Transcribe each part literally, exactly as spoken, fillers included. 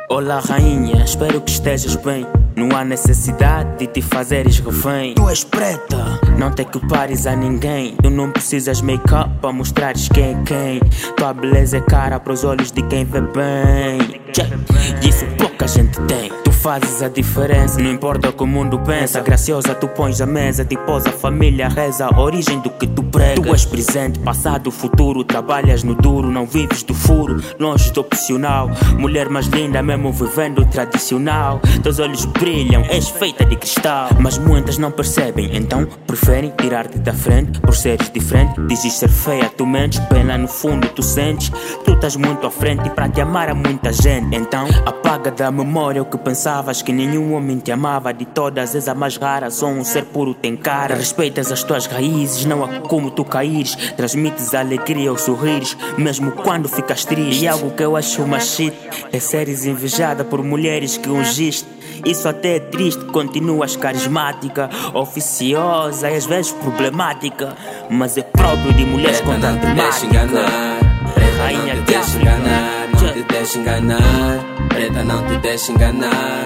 Olá rainha, espero que estejas bem. Não há necessidade de te fazeres refém. Tu és preta, não te equipares a ninguém. Tu não precisas make-up para mostrares quem é quem. Tua beleza é cara para os olhos de quem vê bem. Isso pouca gente tem. Tu fazes a diferença, não importa o que o mundo pensa. Graciosa tu pões a mesa, depois a família reza a origem do que tu pregas. Tu és presente, passado, futuro. Trabalhas no duro, não vives do furo, longe do opcional. Mulher mais linda mesmo vivendo o tradicional. Teus olhos brilham, és feita de cristal. Mas muitas não percebem, então preferem tirar-te da frente. Por seres diferente, dizes ser feia, tu mentes. Bem lá no fundo tu sentes, tu estás muito à frente. E para te amar há muita gente. Então apaga da memória o que pensavas, que nenhum homem te amava. De todas és a mais rara, só um ser puro tem cara. Respeitas as tuas raízes, não há como tu caíres. Transmites alegria ao sorrires, mesmo quando ficas triste. E algo que eu acho uma shit é seres invejada por mulheres que ungiste. Isso até é triste, continuas carismática, oficiosa e às vezes problemática. Mas é próprio de mulheres com não te deixa enganar. Preta não te deixa enganar. Não te deixa enganar. Preta não te deixa enganar.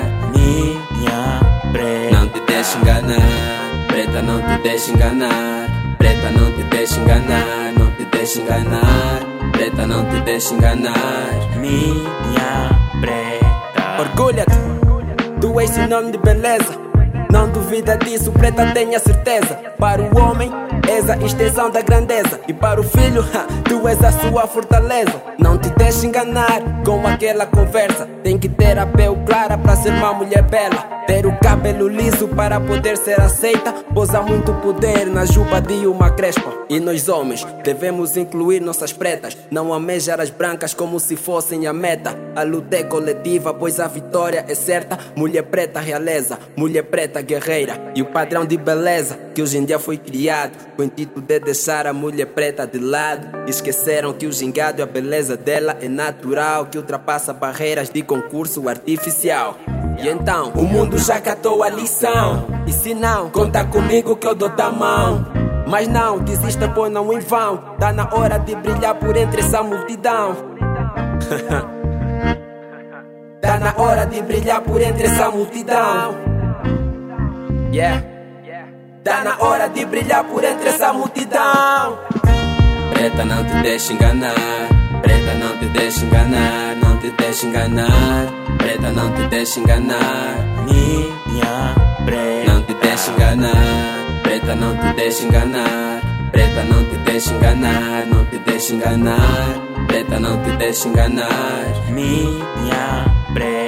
Minha preta não te deixa enganar. Preta não te deixa enganar. Preta não te deixa enganar. Não te deixa enganar. Preta não te deixa enganar. Minha preta. Orgulha-te, tu és sinônimo de beleza. Não duvida disso, preta, tenha certeza. Para o homem, és a extensão da grandeza. E para o filho, tu és a sua fortaleza. Não te deixe enganar com aquela conversa. Tem que ter a pele clara para ser uma mulher bela. Ter o cabelo liso para poder ser aceita. Pois há muito poder na juba de uma crespa. E nós homens devemos incluir nossas pretas. Não amejar as brancas como se fossem a meta. A luta é coletiva, pois a vitória é certa. Mulher preta realeza, mulher preta guerreira. E o padrão de beleza que hoje em dia foi criado com o intuito de deixar a mulher preta de lado. Esqueceram que o gingado e a beleza dela é natural, que ultrapassa barreiras de concurso artificial. E então, o mundo já catou a lição. E se não, conta comigo que eu dou-te a mão. Mas não, desista, pois não em vão. Tá na hora de brilhar por entre essa multidão. Tá na hora de brilhar por entre essa multidão. Yeah. Tá na hora de brilhar por entre essa multidão. Preta não te deixa enganar. Preta não te deixa enganar. Não te deixa enganar. Preta não te deixa enganar. Minha preta não te deixa enganar. Preta não te deixa enganar. Preta não te deixa enganar. Não te deixa enganar. Preta não te deixa enganar. Minha preta